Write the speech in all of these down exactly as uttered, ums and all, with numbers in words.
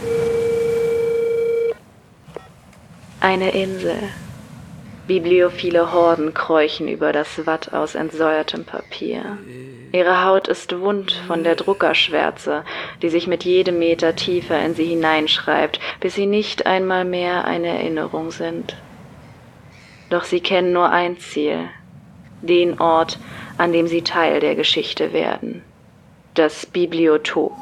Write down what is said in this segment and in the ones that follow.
Eine Insel. Bibliophile Horden kräuchen über das Watt aus entsäuertem Papier. Ihre Haut ist wund von der Druckerschwärze, die sich mit jedem Meter tiefer in sie hineinschreibt, bis sie nicht einmal mehr eine Erinnerung sind. Doch sie kennen nur ein Ziel, den Ort, an dem sie Teil der Geschichte werden: das Bibliotop.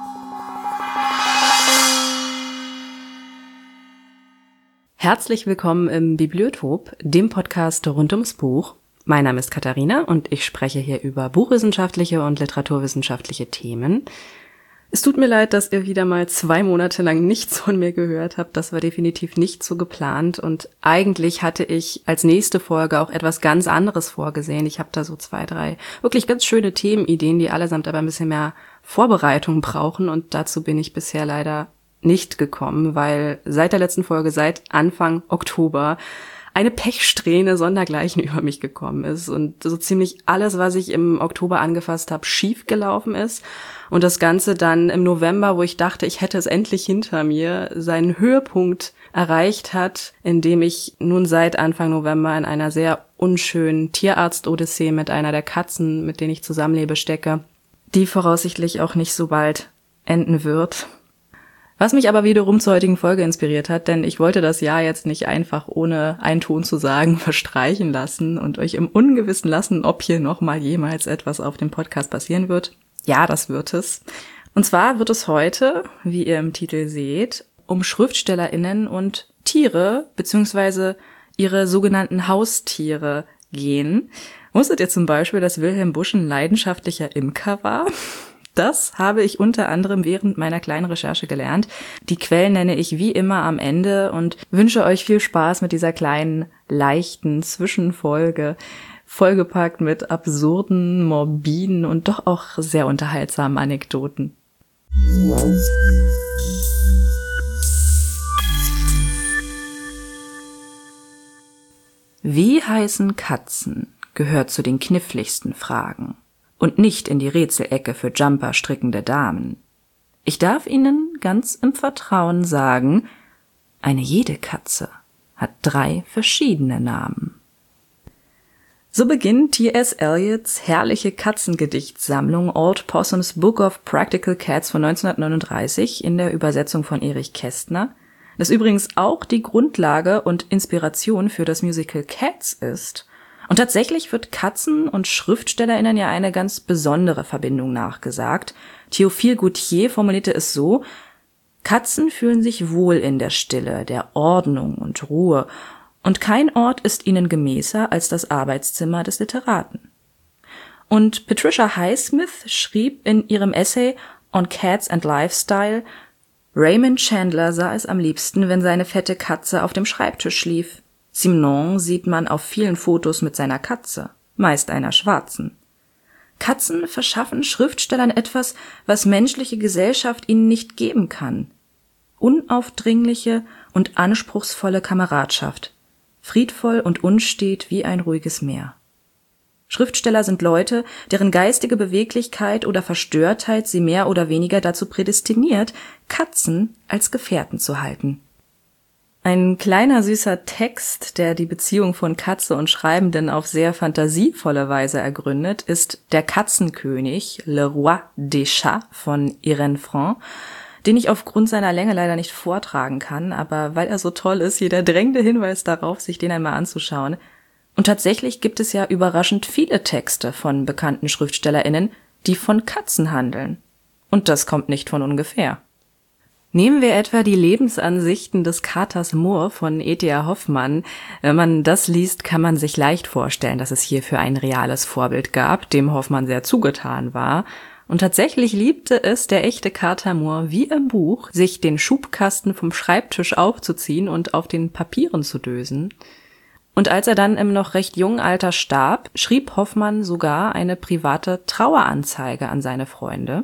Herzlich willkommen im Bibliotop, dem Podcast rund ums Buch. Mein Name ist Katharina und ich spreche hier über buchwissenschaftliche und literaturwissenschaftliche Themen. Es tut mir leid, dass ihr wieder mal zwei Monate lang nichts von mir gehört habt. Das war definitiv nicht so geplant und eigentlich hatte ich als nächste Folge auch etwas ganz anderes vorgesehen. Ich habe da so zwei, drei wirklich ganz schöne Themenideen, die allesamt aber ein bisschen mehr Vorbereitung brauchen und dazu bin ich bisher leider nicht gekommen, weil seit der letzten Folge, seit Anfang Oktober, eine Pechsträhne sondergleichen über mich gekommen ist und so ziemlich alles, was ich im Oktober angefasst habe, schief gelaufen ist und das Ganze dann im November, wo ich dachte, ich hätte es endlich hinter mir, seinen Höhepunkt erreicht hat, indem ich nun seit Anfang November in einer sehr unschönen Tierarzt-Odyssee mit einer der Katzen, mit denen ich zusammenlebe, stecke, die voraussichtlich auch nicht so bald enden wird. Was mich aber wiederum zur heutigen Folge inspiriert hat, denn ich wollte das Jahr jetzt nicht einfach ohne einen Ton zu sagen verstreichen lassen und euch im Ungewissen lassen, ob hier nochmal jemals etwas auf dem Podcast passieren wird. Ja, das wird es. Und zwar wird es heute, wie ihr im Titel seht, um SchriftstellerInnen und Tiere beziehungsweise ihre sogenannten Haustiere gehen. Wusstet ihr zum Beispiel, dass Wilhelm Busch ein leidenschaftlicher Imker war? Das habe ich unter anderem während meiner kleinen Recherche gelernt. Die Quellen nenne ich wie immer am Ende und wünsche euch viel Spaß mit dieser kleinen, leichten Zwischenfolge, vollgepackt mit absurden, morbiden und doch auch sehr unterhaltsamen Anekdoten. Wie heißen Katzen gehört zu den kniffligsten Fragen. Und nicht in die Rätselecke für Jumper strickende Damen. Ich darf Ihnen ganz im Vertrauen sagen, eine jede Katze hat drei verschiedene Namen. So beginnt T S Eliots herrliche Katzengedichtssammlung Old Possum's Book of Practical Cats von neunzehnhundertneununddreißig in der Übersetzung von Erich Kästner, das übrigens auch die Grundlage und Inspiration für das Musical Cats ist. Und tatsächlich wird Katzen und SchriftstellerInnen ja eine ganz besondere Verbindung nachgesagt. Théophile Gautier formulierte es so: Katzen fühlen sich wohl in der Stille, der Ordnung und Ruhe, und kein Ort ist ihnen gemäßer als das Arbeitszimmer des Literaten. Und Patricia Highsmith schrieb in ihrem Essay On Cats and Lifestyle: Raymond Chandler sah es am liebsten, wenn seine fette Katze auf dem Schreibtisch schlief. Simenon sieht man auf vielen Fotos mit seiner Katze, meist einer schwarzen. Katzen verschaffen Schriftstellern etwas, was menschliche Gesellschaft ihnen nicht geben kann. Unaufdringliche und anspruchsvolle Kameradschaft, friedvoll und unstet wie ein ruhiges Meer. Schriftsteller sind Leute, deren geistige Beweglichkeit oder Verstörtheit sie mehr oder weniger dazu prädestiniert, Katzen als Gefährten zu halten. Ein kleiner süßer Text, der die Beziehung von Katze und Schreibenden auf sehr fantasievolle Weise ergründet, ist Der Katzenkönig, Le Roi des Chats von Irène Front, den ich aufgrund seiner Länge leider nicht vortragen kann, aber weil er so toll ist, hier der drängende Hinweis darauf, sich den einmal anzuschauen. Und tatsächlich gibt es ja überraschend viele Texte von bekannten SchriftstellerInnen, die von Katzen handeln. Und das kommt nicht von ungefähr. Nehmen wir etwa die Lebensansichten des Katers Moor von E T A Hoffmann. Wenn man das liest, kann man sich leicht vorstellen, dass es hierfür ein reales Vorbild gab, dem Hoffmann sehr zugetan war. Und tatsächlich liebte es der echte Kater Moor, wie im Buch, sich den Schubkasten vom Schreibtisch aufzuziehen und auf den Papieren zu dösen. Und als er dann im noch recht jungen Alter starb, schrieb Hoffmann sogar eine private Traueranzeige an seine Freunde.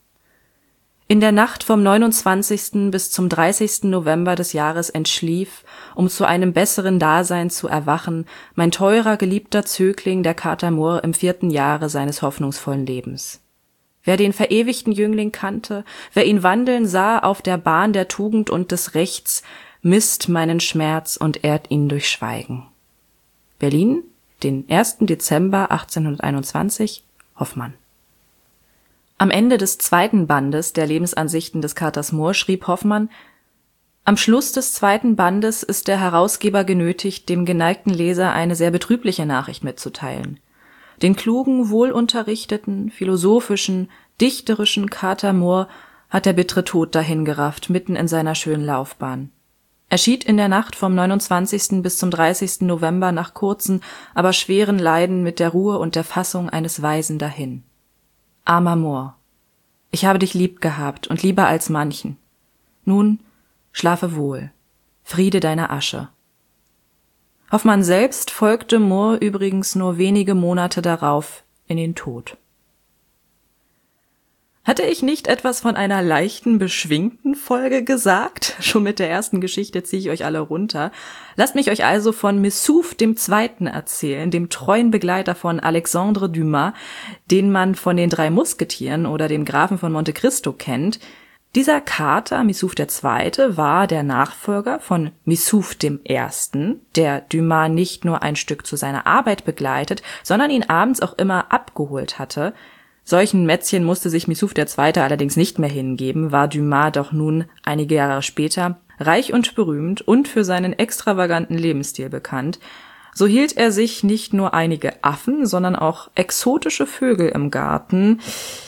In der Nacht vom neunundzwanzigsten bis zum dreißigsten November des Jahres entschlief, um zu einem besseren Dasein zu erwachen, mein teurer, geliebter Zögling, der Kater Moor, im vierten Jahre seines hoffnungsvollen Lebens. Wer den verewigten Jüngling kannte, wer ihn wandeln sah auf der Bahn der Tugend und des Rechts, misst meinen Schmerz und ehrt ihn durch Schweigen. Berlin, den ersten Dezember achtzehnhunderteinundzwanzig, Hoffmann. Am Ende des zweiten Bandes der Lebensansichten des Katers Moor schrieb Hoffmann: Am Schluss des zweiten Bandes ist der Herausgeber genötigt, dem geneigten Leser eine sehr betrübliche Nachricht mitzuteilen. Den klugen, wohlunterrichteten, philosophischen, dichterischen Kater Moor hat der bittere Tod dahingerafft, mitten in seiner schönen Laufbahn. Er schied in der Nacht vom neunundzwanzigsten bis zum dreißigsten November nach kurzen, aber schweren Leiden mit der Ruhe und der Fassung eines Weisen dahin. Armer Moor, ich habe dich lieb gehabt und lieber als manchen. Nun, schlafe wohl, Friede deiner Asche. Hoffmann selbst folgte Moor übrigens nur wenige Monate darauf in den Tod. Hatte ich nicht etwas von einer leichten, beschwingten Folge gesagt? Schon mit der ersten Geschichte ziehe ich euch alle runter. Lasst mich euch also von Missouf dem Zweiten erzählen, dem treuen Begleiter von Alexandre Dumas, den man von den drei Musketieren oder dem Grafen von Monte Cristo kennt. Dieser Kater, Missouf der Zweite, war der Nachfolger von Missouf dem Ersten, der Dumas nicht nur ein Stück zu seiner Arbeit begleitet, sondern ihn abends auch immer abgeholt hatte. Solchen Mätzchen musste sich Missouf der Zweite allerdings nicht mehr hingeben, war Dumas doch nun einige Jahre später reich und berühmt und für seinen extravaganten Lebensstil bekannt. So hielt er sich nicht nur einige Affen, sondern auch exotische Vögel im Garten,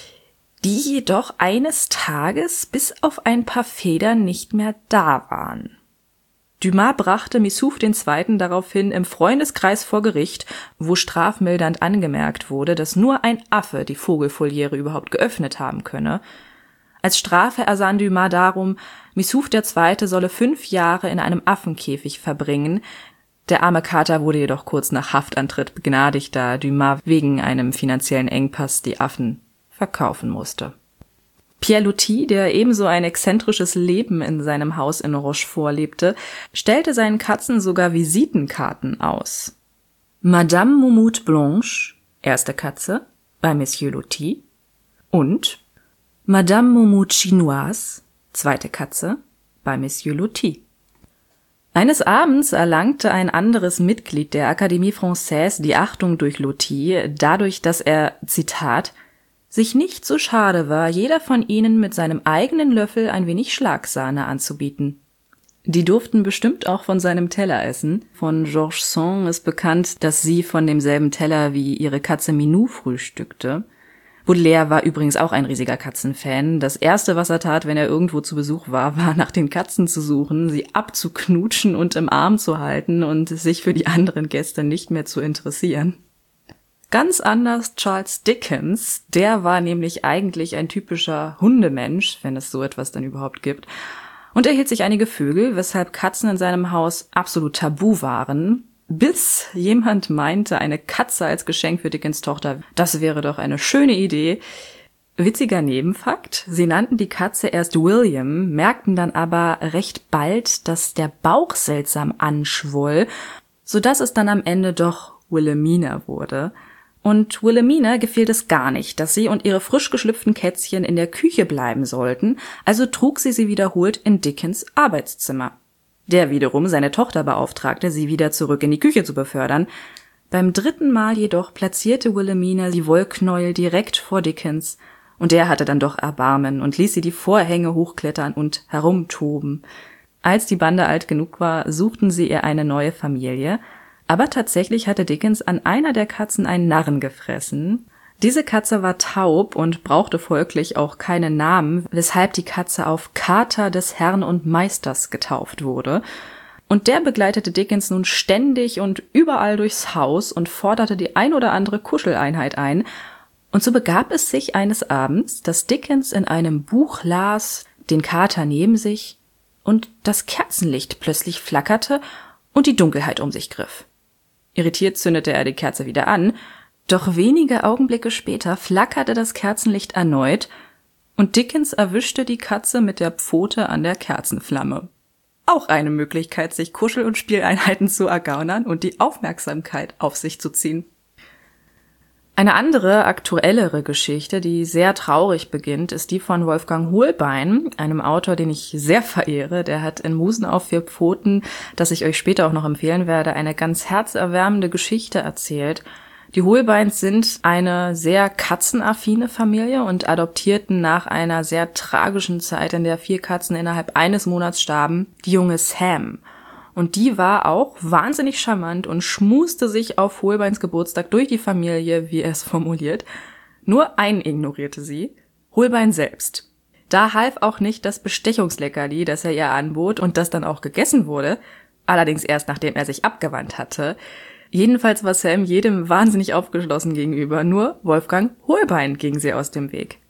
die jedoch eines Tages bis auf ein paar Federn nicht mehr da waren. Dumas brachte Missouf den Zweiten daraufhin im Freundeskreis vor Gericht, wo strafmildernd angemerkt wurde, dass nur ein Affe die Vogelvoliere überhaupt geöffnet haben könne. Als Strafe ersann Dumas darum, Missouf der Zweite solle fünf Jahre in einem Affenkäfig verbringen. Der arme Kater wurde jedoch kurz nach Haftantritt begnadigt, da Dumas wegen einem finanziellen Engpass die Affen verkaufen musste. Pierre Loti, der ebenso ein exzentrisches Leben in seinem Haus in Rochefort lebte, stellte seinen Katzen sogar Visitenkarten aus. Madame Moumoute Blanche, erste Katze, bei Monsieur Loti, und Madame Moumoute Chinoise, zweite Katze, bei Monsieur Loti. Eines Abends erlangte ein anderes Mitglied der Académie Française die Achtung durch Loti, dadurch, dass er, Zitat, sich nicht so schade war, jeder von ihnen mit seinem eigenen Löffel ein wenig Schlagsahne anzubieten. Die durften bestimmt auch von seinem Teller essen. Von Georges Sand ist bekannt, dass sie von demselben Teller wie ihre Katze Minou frühstückte. Baudelaire war übrigens auch ein riesiger Katzenfan. Das Erste, was er tat, wenn er irgendwo zu Besuch war, war nach den Katzen zu suchen, sie abzuknutschen und im Arm zu halten und sich für die anderen Gäste nicht mehr zu interessieren. Ganz anders Charles Dickens, der war nämlich eigentlich ein typischer Hundemensch, wenn es so etwas dann überhaupt gibt, und er hielt sich einige Vögel, weshalb Katzen in seinem Haus absolut tabu waren, bis jemand meinte, eine Katze als Geschenk für Dickens Tochter, das wäre doch eine schöne Idee. Witziger Nebenfakt, sie nannten die Katze erst William, merkten dann aber recht bald, dass der Bauch seltsam anschwoll, sodass es dann am Ende doch Wilhelmina wurde. Und Wilhelmina gefiel es gar nicht, dass sie und ihre frisch geschlüpften Kätzchen in der Küche bleiben sollten, also trug sie sie wiederholt in Dickens Arbeitszimmer. Der wiederum seine Tochter beauftragte, sie wieder zurück in die Küche zu befördern. Beim dritten Mal jedoch platzierte Wilhelmina die Wollknäuel direkt vor Dickens, und der hatte dann doch Erbarmen und ließ sie die Vorhänge hochklettern und herumtoben. Als die Bande alt genug war, suchten sie ihr eine neue Familie, aber tatsächlich hatte Dickens an einer der Katzen einen Narren gefressen. Diese Katze war taub und brauchte folglich auch keinen Namen, weshalb die Katze auf Kater des Herrn und Meisters getauft wurde. Und der begleitete Dickens nun ständig und überall durchs Haus und forderte die ein oder andere Kuscheleinheit ein. Und so begab es sich eines Abends, dass Dickens in einem Buch las, den Kater neben sich, und das Kerzenlicht plötzlich flackerte und die Dunkelheit um sich griff. Irritiert zündete er die Kerze wieder an, doch wenige Augenblicke später flackerte das Kerzenlicht erneut und Dickens erwischte die Katze mit der Pfote an der Kerzenflamme. Auch eine Möglichkeit, sich Kuschel- und Spieleinheiten zu ergaunern und die Aufmerksamkeit auf sich zu ziehen. Eine andere, aktuellere Geschichte, die sehr traurig beginnt, ist die von Wolfgang Hohlbein, einem Autor, den ich sehr verehre. Der hat in Musen auf vier Pfoten, das ich euch später auch noch empfehlen werde, eine ganz herzerwärmende Geschichte erzählt. Die Hohlbeins sind eine sehr katzenaffine Familie und adoptierten nach einer sehr tragischen Zeit, in der vier Katzen innerhalb eines Monats starben, die junge Sam. Und die war auch wahnsinnig charmant und schmuste sich auf Hohlbeins Geburtstag durch die Familie, wie er es formuliert. Nur einen ignorierte sie, Hohlbein selbst. Da half auch nicht das Bestechungsleckerli, das er ihr anbot und das dann auch gegessen wurde, allerdings erst nachdem er sich abgewandt hatte. Jedenfalls war Sam jedem wahnsinnig aufgeschlossen gegenüber, nur Wolfgang Hohlbein ging sie aus dem Weg.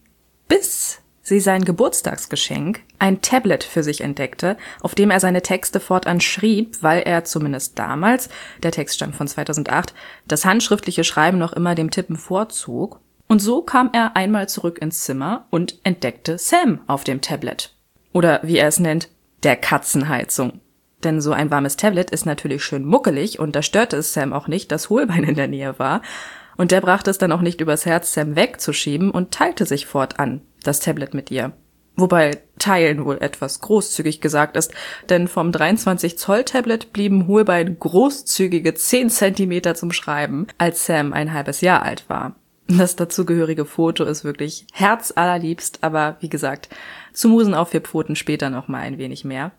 Bis sie sein Geburtstagsgeschenk, ein Tablet für sich entdeckte, auf dem er seine Texte fortan schrieb, weil er zumindest damals, der Text stammt von zweitausendacht, das handschriftliche Schreiben noch immer dem Tippen vorzog. Und so kam er einmal zurück ins Zimmer und entdeckte Sam auf dem Tablet. Oder wie er es nennt, der Katzenheizung. Denn so ein warmes Tablet ist natürlich schön muckelig und da störte es Sam auch nicht, dass Hohlbein in der Nähe war. Und der brachte es dann auch nicht übers Herz, Sam wegzuschieben und teilte sich fortan das Tablet mit ihr. Wobei teilen wohl etwas großzügig gesagt ist, denn vom dreiundzwanzig Zoll Tablet blieben Hohlbein großzügige zehn Zentimeter zum Schreiben, als Sam ein halbes Jahr alt war. Das dazugehörige Foto ist wirklich herzallerliebst, aber wie gesagt, zu Musen auf vier Pfoten später noch mal ein wenig mehr.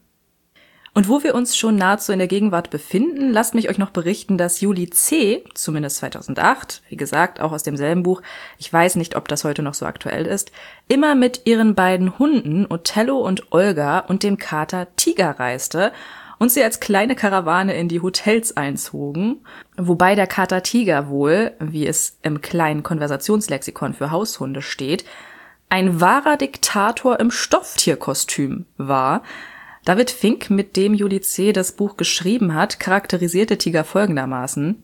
Und wo wir uns schon nahezu in der Gegenwart befinden, lasst mich euch noch berichten, dass Julie C., zumindest zweitausendacht, wie gesagt, auch aus demselben Buch, ich weiß nicht, ob das heute noch so aktuell ist, immer mit ihren beiden Hunden Othello und Olga und dem Kater Tiger reiste und sie als kleine Karawane in die Hotels einzogen, wobei der Kater Tiger wohl, wie es im kleinen Konversationslexikon für Haushunde steht, ein wahrer Diktator im Stofftierkostüm war. David Fink, mit dem Julie C. das Buch geschrieben hat, charakterisierte Tiger folgendermaßen: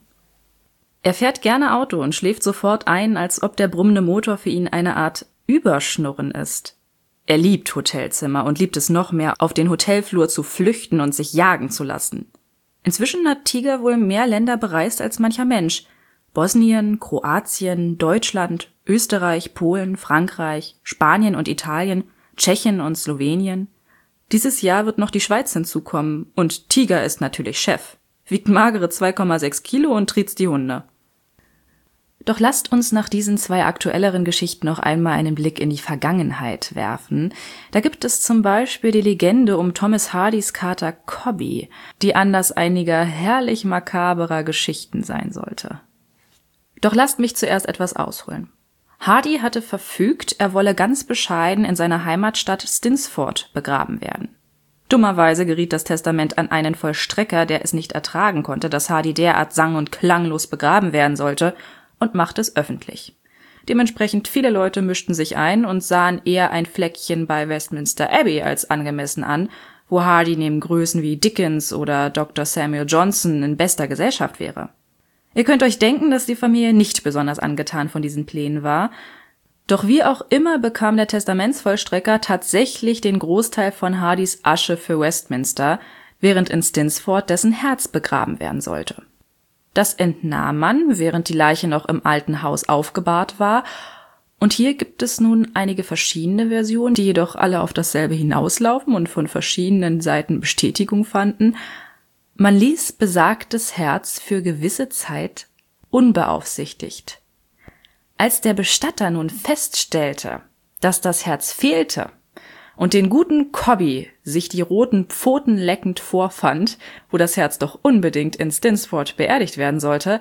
Er fährt gerne Auto und schläft sofort ein, als ob der brummende Motor für ihn eine Art Überschnurren ist. Er liebt Hotelzimmer und liebt es noch mehr, auf den Hotelflur zu flüchten und sich jagen zu lassen. Inzwischen hat Tiger wohl mehr Länder bereist als mancher Mensch. Bosnien, Kroatien, Deutschland, Österreich, Polen, Frankreich, Spanien und Italien, Tschechien und Slowenien. Dieses Jahr wird noch die Schweiz hinzukommen und Tiger ist natürlich Chef, wiegt magere zwei Komma sechs Kilo und triezt die Hunde. Doch lasst uns nach diesen zwei aktuelleren Geschichten noch einmal einen Blick in die Vergangenheit werfen. Da gibt es zum Beispiel die Legende um Thomas Hardys Kater Cobby, die Anlass einiger herrlich makaberer Geschichten sein sollte. Doch lasst mich zuerst etwas ausholen. Hardy hatte verfügt, er wolle ganz bescheiden in seiner Heimatstadt Stinsford begraben werden. Dummerweise geriet das Testament an einen Vollstrecker, der es nicht ertragen konnte, dass Hardy derart sang- und klanglos begraben werden sollte, und machte es öffentlich. Dementsprechend viele Leute mischten sich ein und sahen eher ein Fleckchen bei Westminster Abbey als angemessen an, wo Hardy neben Größen wie Dickens oder Doktor Samuel Johnson in bester Gesellschaft wäre. Ihr könnt euch denken, dass die Familie nicht besonders angetan von diesen Plänen war. Doch wie auch immer bekam der Testamentsvollstrecker tatsächlich den Großteil von Hardys Asche für Westminster, während in Stinsford dessen Herz begraben werden sollte. Das entnahm man, während die Leiche noch im alten Haus aufgebahrt war. Und hier gibt es nun einige verschiedene Versionen, die jedoch alle auf dasselbe hinauslaufen und von verschiedenen Seiten Bestätigung fanden. Man ließ besagtes Herz für gewisse Zeit unbeaufsichtigt. Als der Bestatter nun feststellte, dass das Herz fehlte und den guten Cobby sich die roten Pfoten leckend vorfand, wo das Herz doch unbedingt in Stinsford beerdigt werden sollte,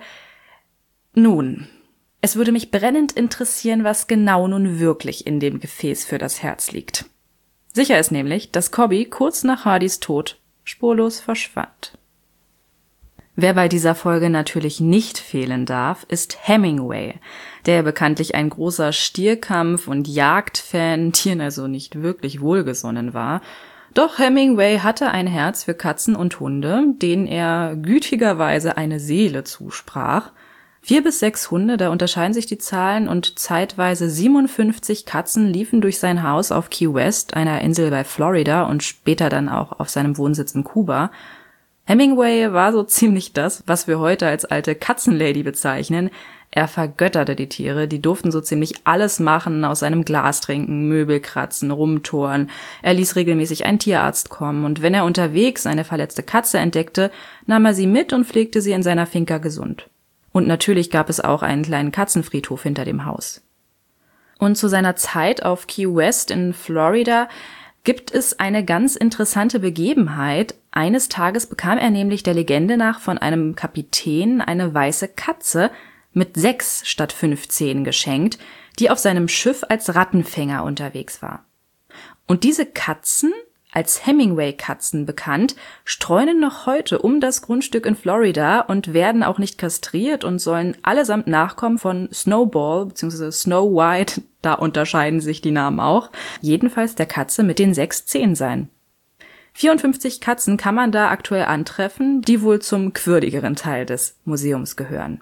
nun, es würde mich brennend interessieren, was genau nun wirklich in dem Gefäß für das Herz liegt. Sicher ist nämlich, dass Cobby kurz nach Hardys Tod spurlos verschwand. Wer bei dieser Folge natürlich nicht fehlen darf, ist Hemingway, der bekanntlich ein großer Stierkampf- und Jagdfan, Tieren also nicht wirklich wohlgesonnen war. Doch Hemingway hatte ein Herz für Katzen und Hunde, denen er gütigerweise eine Seele zusprach. Vier bis sechs Hunde, da unterscheiden sich die Zahlen, und zeitweise siebenundfünfzig Katzen liefen durch sein Haus auf Key West, einer Insel bei Florida, und später dann auch auf seinem Wohnsitz in Kuba. Hemingway war so ziemlich das, was wir heute als alte Katzenlady bezeichnen. Er vergötterte die Tiere, die durften so ziemlich alles machen, aus seinem Glas trinken, Möbel kratzen, rumtoren. Er ließ regelmäßig einen Tierarzt kommen und wenn er unterwegs eine verletzte Katze entdeckte, nahm er sie mit und pflegte sie in seiner Finca gesund. Und natürlich gab es auch einen kleinen Katzenfriedhof hinter dem Haus. Und zu seiner Zeit auf Key West in Florida gibt es eine ganz interessante Begebenheit. Eines Tages bekam er nämlich der Legende nach von einem Kapitän eine weiße Katze mit sechs statt fünf Zähnen geschenkt, die auf seinem Schiff als Rattenfänger unterwegs war. Und diese Katzen, als Hemingway-Katzen bekannt, streunen noch heute um das Grundstück in Florida und werden auch nicht kastriert und sollen allesamt Nachkommen von Snowball bzw. Snow White, da unterscheiden sich die Namen auch, jedenfalls der Katze mit den sechs Zähnen sein. vierundfünfzig Katzen kann man da aktuell antreffen, die wohl zum quirligeren Teil des Museums gehören.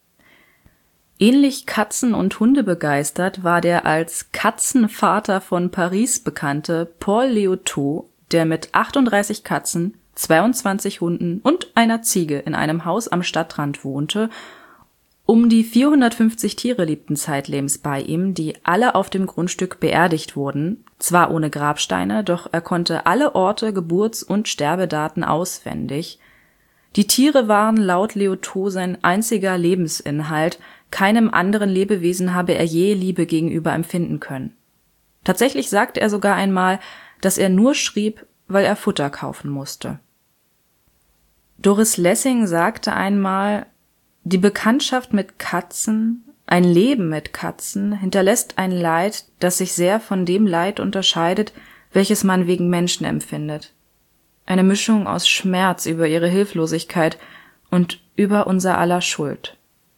Ähnlich Katzen- und Hunde begeistert war der als Katzenvater von Paris bekannte Paul Liottot, der mit achtunddreißig Katzen, zweiundzwanzig Hunden und einer Ziege in einem Haus am Stadtrand wohnte. Um die vierhundertfünfzig Tiere lebten zeitlebens bei ihm, die alle auf dem Grundstück beerdigt wurden, zwar ohne Grabsteine, doch er konnte alle Orte, Geburts- und Sterbedaten auswendig. Die Tiere waren laut Liottot sein einziger Lebensinhalt, keinem anderen Lebewesen habe er je Liebe gegenüber empfinden können. Tatsächlich sagte er sogar einmal, dass er nur schrieb, weil er Futter kaufen musste. Doris Lessing sagte einmal, die Bekanntschaft mit Katzen, ein Leben mit Katzen, hinterlässt ein Leid, das sich sehr von dem Leid unterscheidet, welches man wegen Menschen empfindet. Eine Mischung aus Schmerz über ihre Hilflosigkeit und über unser aller Schuld.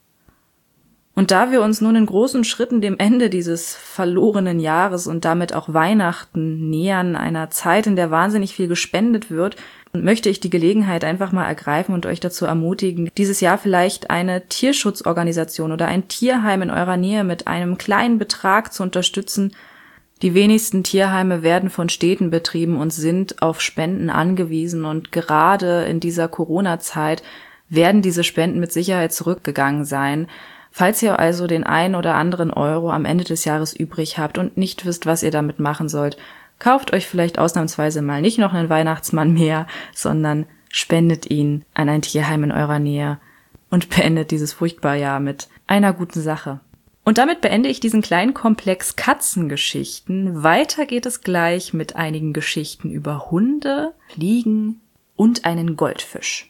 Und da wir uns nun in großen Schritten dem Ende dieses verlorenen Jahres und damit auch Weihnachten nähern, einer Zeit, in der wahnsinnig viel gespendet wird, möchte ich die Gelegenheit einfach mal ergreifen und euch dazu ermutigen, dieses Jahr vielleicht eine Tierschutzorganisation oder ein Tierheim in eurer Nähe mit einem kleinen Betrag zu unterstützen. Die wenigsten Tierheime werden von Städten betrieben und sind auf Spenden angewiesen und gerade in dieser Corona-Zeit werden diese Spenden mit Sicherheit zurückgegangen sein. Falls ihr also den ein oder anderen Euro am Ende des Jahres übrig habt und nicht wisst, was ihr damit machen sollt, kauft euch vielleicht ausnahmsweise mal nicht noch einen Weihnachtsmann mehr, sondern spendet ihn an ein Tierheim in eurer Nähe und beendet dieses furchtbare Jahr mit einer guten Sache. Und damit beende ich diesen kleinen Komplex Katzengeschichten. Weiter geht es gleich mit einigen Geschichten über Hunde, Fliegen und einen Goldfisch.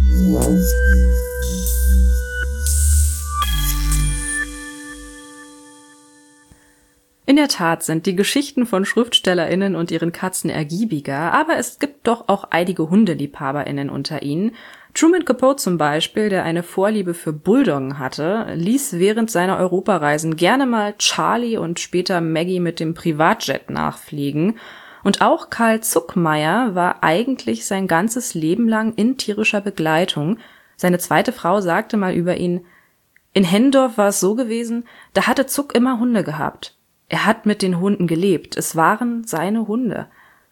In der Tat sind die Geschichten von SchriftstellerInnen und ihren Katzen ergiebiger, aber es gibt doch auch einige HundeliebhaberInnen unter ihnen. Truman Capote zum Beispiel, der eine Vorliebe für Bulldoggen hatte, ließ während seiner Europareisen gerne mal Charlie und später Maggie mit dem Privatjet nachfliegen. Und auch Carl Zuckmayer war eigentlich sein ganzes Leben lang in tierischer Begleitung. Seine zweite Frau sagte mal über ihn, in Hendorf war es so gewesen, da hatte Zuck immer Hunde gehabt. Er hat mit den Hunden gelebt, es waren seine Hunde.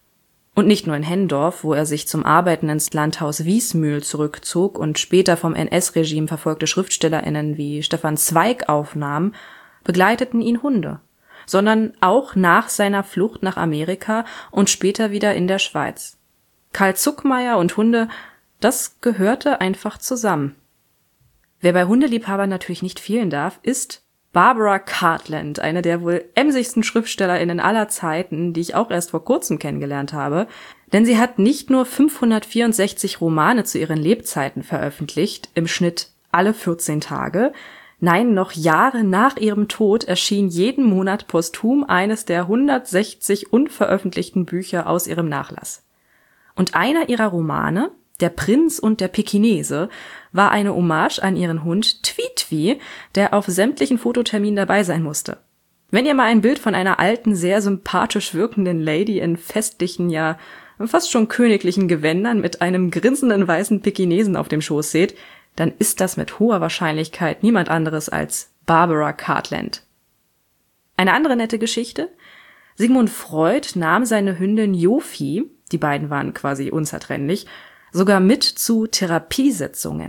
Und nicht nur in Hendorf, wo er sich zum Arbeiten ins Landhaus Wiesmühl zurückzog und später vom N S-Regime verfolgte SchriftstellerInnen wie Stefan Zweig aufnahm, begleiteten ihn Hunde, sondern auch nach seiner Flucht nach Amerika und später wieder in der Schweiz. Carl Zuckmayer und Hunde, das gehörte einfach zusammen. Wer bei Hundeliebhabern natürlich nicht fehlen darf, ist Barbara Cartland, eine der wohl emsigsten SchriftstellerInnen aller Zeiten, die ich auch erst vor kurzem kennengelernt habe. Denn sie hat nicht nur fünfhundertvierundsechzig Romane zu ihren Lebzeiten veröffentlicht, im Schnitt alle vierzehn Tage. Nein, noch Jahre nach ihrem Tod erschien jeden Monat posthum eines der hundertsechzig unveröffentlichten Bücher aus ihrem Nachlass. Und einer ihrer Romane, Der Prinz und der Pekinese, war eine Hommage an ihren Hund Tweetwie, der auf sämtlichen Fototerminen dabei sein musste. Wenn ihr mal ein Bild von einer alten, sehr sympathisch wirkenden Lady in festlichen, ja fast schon königlichen Gewändern mit einem grinsenden weißen Pekinesen auf dem Schoß seht, dann ist das mit hoher Wahrscheinlichkeit niemand anderes als Barbara Cartland. Eine andere nette Geschichte: Sigmund Freud nahm seine Hündin Jofi, die beiden waren quasi unzertrennlich, sogar mit zu Therapiesitzungen.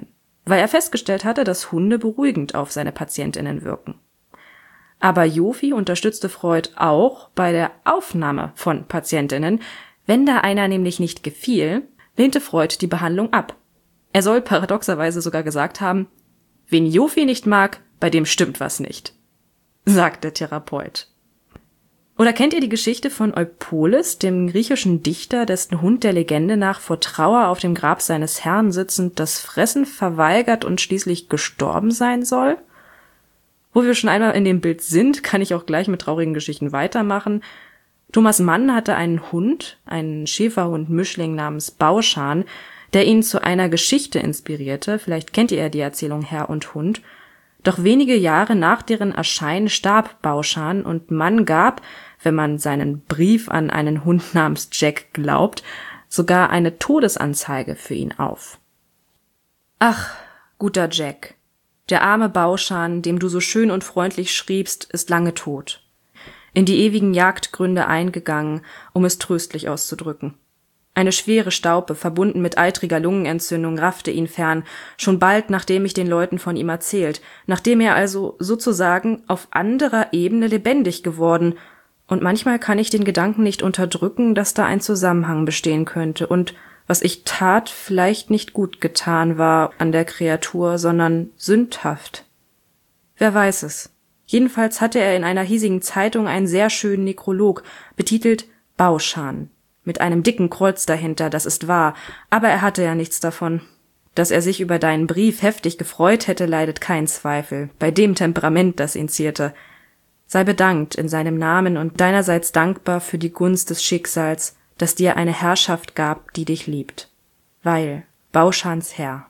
weil er festgestellt hatte, dass Hunde beruhigend auf seine PatientInnen wirken. Aber Jofi unterstützte Freud auch bei der Aufnahme von PatientInnen. Wenn da einer nämlich nicht gefiel, lehnte Freud die Behandlung ab. Er soll paradoxerweise sogar gesagt haben, wen Jofi nicht mag, bei dem stimmt was nicht, sagt der Therapeut. Oder kennt ihr die Geschichte von Eupolis, dem griechischen Dichter, dessen Hund der Legende nach vor Trauer auf dem Grab seines Herrn sitzend das Fressen verweigert und schließlich gestorben sein soll? Wo wir schon einmal in dem Bild sind, kann ich auch gleich mit traurigen Geschichten weitermachen. Thomas Mann hatte einen Hund, einen Schäferhund-Mischling namens Bauschan, der ihn zu einer Geschichte inspirierte. Vielleicht kennt ihr ja die Erzählung Herr und Hund. Doch wenige Jahre nach deren Erscheinen starb Bauschan und Mann gab, wenn man seinen Brief an einen Hund namens Jack glaubt, sogar eine Todesanzeige für ihn auf. Ach, guter Jack, der arme Bauschan, dem du so schön und freundlich schriebst, ist lange tot. In die ewigen Jagdgründe eingegangen, um es tröstlich auszudrücken. Eine schwere Staupe, verbunden mit eitriger Lungenentzündung, raffte ihn fern, schon bald nachdem ich den Leuten von ihm erzählt, nachdem er also sozusagen auf anderer Ebene lebendig geworden, und manchmal kann ich den Gedanken nicht unterdrücken, dass da ein Zusammenhang bestehen könnte und was ich tat, vielleicht nicht gut getan war an der Kreatur, sondern sündhaft. Wer weiß es. Jedenfalls hatte er in einer hiesigen Zeitung einen sehr schönen Nekrolog, betitelt Bauschan, mit einem dicken Kreuz dahinter, das ist wahr, aber er hatte ja nichts davon. Dass er sich über deinen Brief heftig gefreut hätte, leidet kein Zweifel, bei dem Temperament, das ihn zierte. Sei bedankt in seinem Namen und deinerseits dankbar für die Gunst des Schicksals, das dir eine Herrschaft gab, die dich liebt. Weil Bauschans Herr.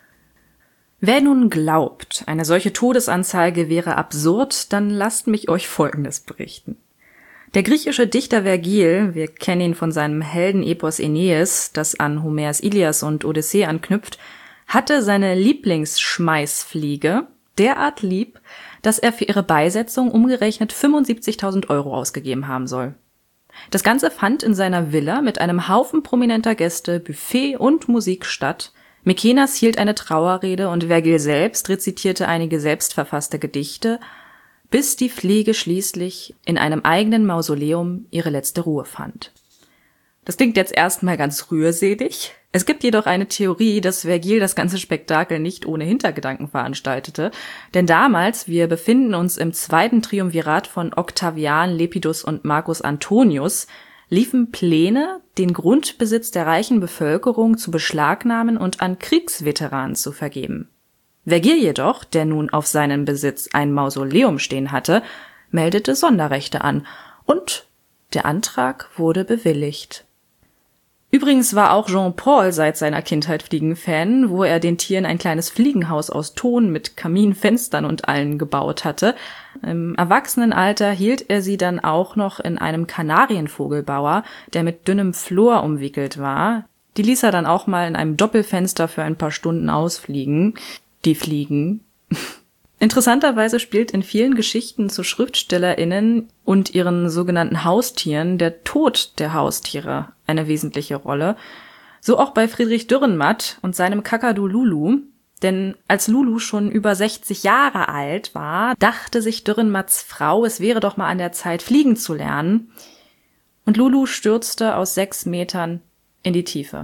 Wer nun glaubt, eine solche Todesanzeige wäre absurd, dann lasst mich euch Folgendes berichten. Der griechische Dichter Vergil, wir kennen ihn von seinem Heldenepos Aeneis, das an Homers Ilias und Odyssee anknüpft, hatte seine Lieblingsschmeißfliege derart lieb, dass er für ihre Beisetzung umgerechnet fünfundsiebzigtausend Euro ausgegeben haben soll. Das Ganze fand in seiner Villa mit einem Haufen prominenter Gäste, Buffet und Musik statt. Mykenas hielt eine Trauerrede und Vergil selbst rezitierte einige selbstverfasste Gedichte, bis die Fliege schließlich in einem eigenen Mausoleum ihre letzte Ruhe fand. Das klingt jetzt erstmal ganz rührselig. Es gibt jedoch eine Theorie, dass Vergil das ganze Spektakel nicht ohne Hintergedanken veranstaltete, denn damals, wir befinden uns im zweiten Triumvirat von Octavian, Lepidus und Marcus Antonius, liefen Pläne, den Grundbesitz der reichen Bevölkerung zu beschlagnahmen und an Kriegsveteranen zu vergeben. Vergil jedoch, der nun auf seinen Besitz ein Mausoleum stehen hatte, meldete Sonderrechte an und der Antrag wurde bewilligt. Übrigens war auch Jean-Paul seit seiner Kindheit Fliegenfan, wo er den Tieren ein kleines Fliegenhaus aus Ton mit Kamin, Fenstern und allen gebaut hatte. Im Erwachsenenalter hielt er sie dann auch noch in einem Kanarienvogelbauer, der mit dünnem Flor umwickelt war. Die ließ er dann auch mal in einem Doppelfenster für ein paar Stunden ausfliegen. Die Fliegen. Interessanterweise spielt in vielen Geschichten zu SchriftstellerInnen und ihren sogenannten Haustieren der Tod der Haustiere eine wesentliche Rolle. So auch bei Friedrich Dürrenmatt und seinem Kakadu Lulu. Denn als Lulu schon über sechzig Jahre alt war, dachte sich Dürrenmatts Frau, es wäre doch mal an der Zeit, fliegen zu lernen. Und Lulu stürzte aus sechs Metern in die Tiefe.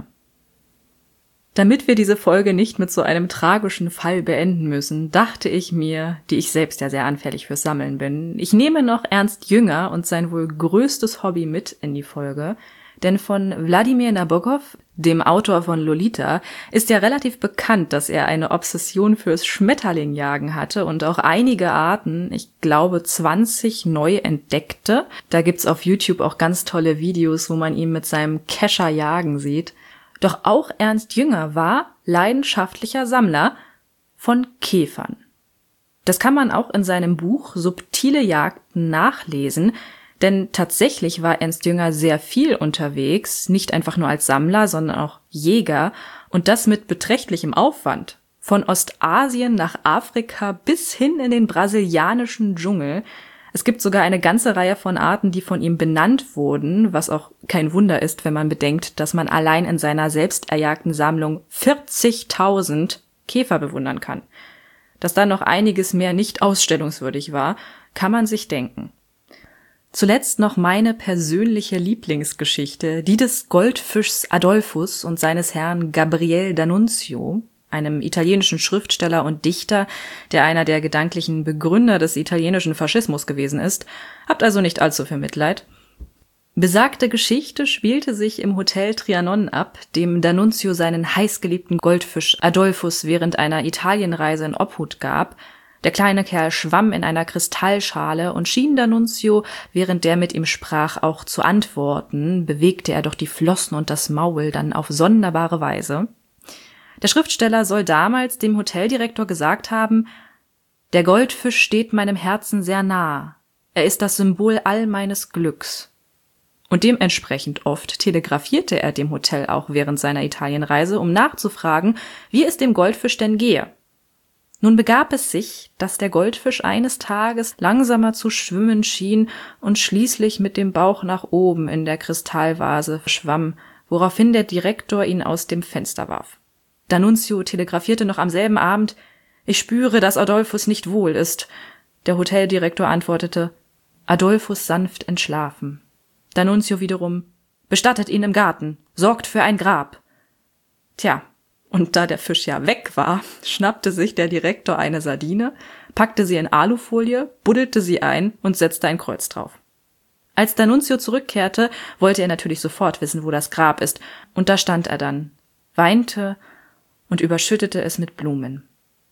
Damit wir diese Folge nicht mit so einem tragischen Fall beenden müssen, dachte ich mir, die ich selbst ja sehr anfällig fürs Sammeln bin, ich nehme noch Ernst Jünger und sein wohl größtes Hobby mit in die Folge, denn von Wladimir Nabokov, dem Autor von Lolita, ist ja relativ bekannt, dass er eine Obsession fürs Schmetterlingjagen hatte und auch einige Arten, ich glaube zwanzig, neu entdeckte. Da gibt's auf YouTube auch ganz tolle Videos, wo man ihn mit seinem Kescher jagen sieht. Doch auch Ernst Jünger war leidenschaftlicher Sammler von Käfern. Das kann man auch in seinem Buch Subtile Jagden nachlesen, denn tatsächlich war Ernst Jünger sehr viel unterwegs, nicht einfach nur als Sammler, sondern auch Jäger, und das mit beträchtlichem Aufwand. Von Ostasien nach Afrika bis hin in den brasilianischen Dschungel. Es gibt sogar eine ganze Reihe von Arten, die von ihm benannt wurden, was auch kein Wunder ist, wenn man bedenkt, dass man allein in seiner selbst erjagten Sammlung vierzigtausend Käfer bewundern kann. Dass da noch einiges mehr nicht ausstellungswürdig war, kann man sich denken. Zuletzt noch meine persönliche Lieblingsgeschichte, die des Goldfischs Adolphus und seines Herrn Gabriele D'Annunzio, einem italienischen Schriftsteller und Dichter, der einer der gedanklichen Begründer des italienischen Faschismus gewesen ist. Habt also nicht allzu viel Mitleid. Besagte Geschichte spielte sich im Hotel Trianon ab, dem D'Annunzio seinen heißgeliebten Goldfisch Adolphus während einer Italienreise in Obhut gab. Der kleine Kerl schwamm in einer Kristallschale und schien D'Annunzio, während der mit ihm sprach, auch zu antworten, bewegte er doch die Flossen und das Maul dann auf sonderbare Weise. Der Schriftsteller soll damals dem Hoteldirektor gesagt haben: Der Goldfisch steht meinem Herzen sehr nah. Er ist das Symbol all meines Glücks. Und dementsprechend oft telegrafierte er dem Hotel auch während seiner Italienreise, um nachzufragen, wie es dem Goldfisch denn gehe. Nun begab es sich, dass der Goldfisch eines Tages langsamer zu schwimmen schien und schließlich mit dem Bauch nach oben in der Kristallvase schwamm, woraufhin der Direktor ihn aus dem Fenster warf. D'Annunzio telegrafierte noch am selben Abend: Ich spüre, dass Adolphus nicht wohl ist. Der Hoteldirektor antwortete: Adolphus sanft entschlafen. D'Annunzio wiederum: Bestattet ihn im Garten, sorgt für ein Grab. Tja, und da der Fisch ja weg war, schnappte sich der Direktor eine Sardine, packte sie in Alufolie, buddelte sie ein und setzte ein Kreuz drauf. Als D'Annunzio zurückkehrte, wollte er natürlich sofort wissen, wo das Grab ist, und da stand er dann, weinte und überschüttete es mit Blumen.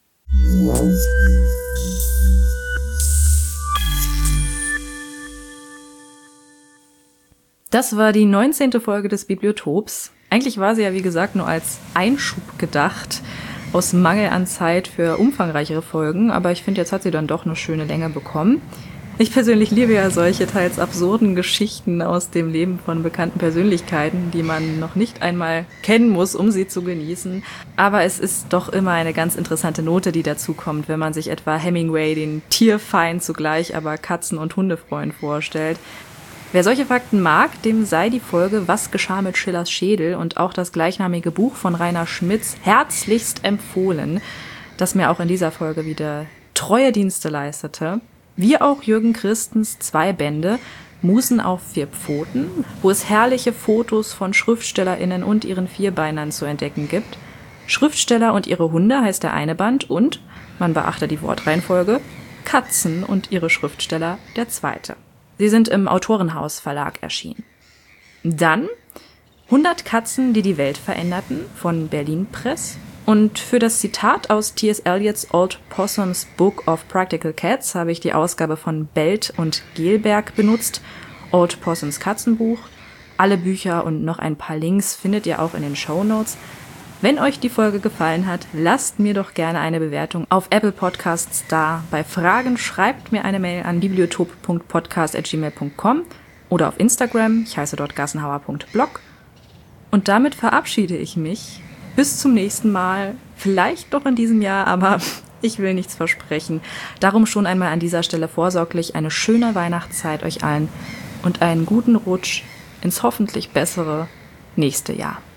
Das war die neunzehnte Folge des Bibliotops. Eigentlich war sie ja, wie gesagt, nur als Einschub gedacht, aus Mangel an Zeit für umfangreichere Folgen, aber ich finde, jetzt hat sie dann doch eine schöne Länge bekommen. Ich persönlich liebe ja solche teils absurden Geschichten aus dem Leben von bekannten Persönlichkeiten, die man noch nicht einmal kennen muss, um sie zu genießen. Aber es ist doch immer eine ganz interessante Note, die dazukommt, wenn man sich etwa Hemingway, den Tierfeind zugleich, aber Katzen- und Hundefreund vorstellt. Wer solche Fakten mag, dem sei die Folge Was geschah mit Schillers Schädel und auch das gleichnamige Buch von Rainer Schmitz herzlichst empfohlen, das mir auch in dieser Folge wieder treue Dienste leistete. Wie auch Jürgen Christens zwei Bände Musen auf vier Pfoten, wo es herrliche Fotos von SchriftstellerInnen und ihren Vierbeinern zu entdecken gibt. Schriftsteller und ihre Hunde heißt der eine Band und, man beachte die Wortreihenfolge, Katzen und ihre Schriftsteller der zweite. Sie sind im Autorenhaus Verlag erschienen. Dann hundert Katzen, die die Welt veränderten von Berlin Press. Und für das Zitat aus T S. Eliots Old Possum's Book of Practical Cats habe ich die Ausgabe von Belt und Gelberg benutzt. Old Possums Katzenbuch. Alle Bücher und noch ein paar Links findet ihr auch in den Shownotes. Wenn euch die Folge gefallen hat, lasst mir doch gerne eine Bewertung auf Apple Podcasts da. Bei Fragen schreibt mir eine Mail an bibliotop punkt podcast at gmail punkt com oder auf Instagram, ich heiße dort gassenhauer punkt blog. Und damit verabschiede ich mich. Bis zum nächsten Mal. Vielleicht doch in diesem Jahr, aber ich will nichts versprechen. Darum schon einmal an dieser Stelle vorsorglich eine schöne Weihnachtszeit euch allen und einen guten Rutsch ins hoffentlich bessere nächste Jahr.